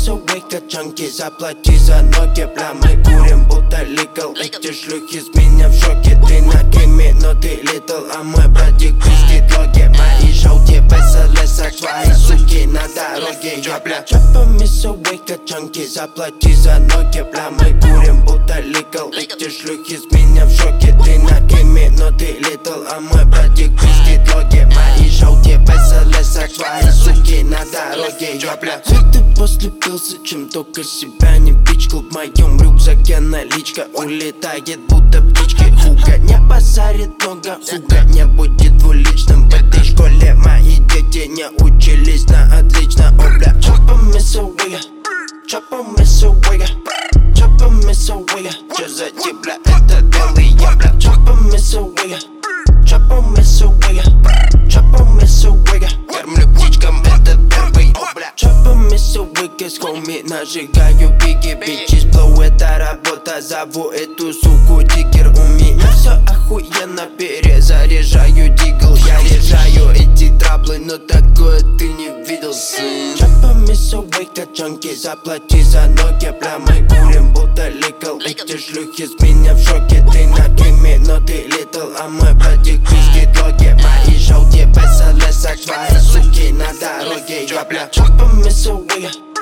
Суэка, чанки, заплати за ноги, бля, мы курим, будто ликал. Эти шлюхи с меня в шоке, ты на кеме, но ты литл. А мой братик пиздит логи, мои желтые веселятся, твои суки на дороге. Я, бля, чапами Суэка, чанки, заплати за ноги, бля, мы курим, будто ликал. Эти шлюхи с меня в шоке, ты на кеме, но ты литл. А мой братик пиздит логи, мои желтые веселятся, твои суки на дороге. Я, бля, ты после пился, чем только себя не пичкал. В моем рюкзаке наличка улетает, будто птички. Хуга не базарит много, хуга не будет двуличным. В этой школе мои дети не учились на отлично. О, бля, чапами Суэка, чапами Суэка, чапами Суэка. Чё за тип, бля, это белый я, бля. Чапами Суэка, чапами Суэка, чапами Суэка. Кормлю птичкам, это первый, о, бля. Чапами Суэка, с хоми нажигаю биги. Бичи сплоу, это работа, зову эту суку диггер. У меня всё охуенно, перезаряжаю дигл. Я решаю эти траблы, но такое ты не видел, сын. Чапами Суэка, чанки, заплати за ноги, бля, мы курим, будто ликал. Эти шлюхи с меня в шоке, ты на кеме, но ты литл. А мой братик пиздит логи, мои желтые веселятся, твои суки на дороге. Я, бля, чапами Суэка,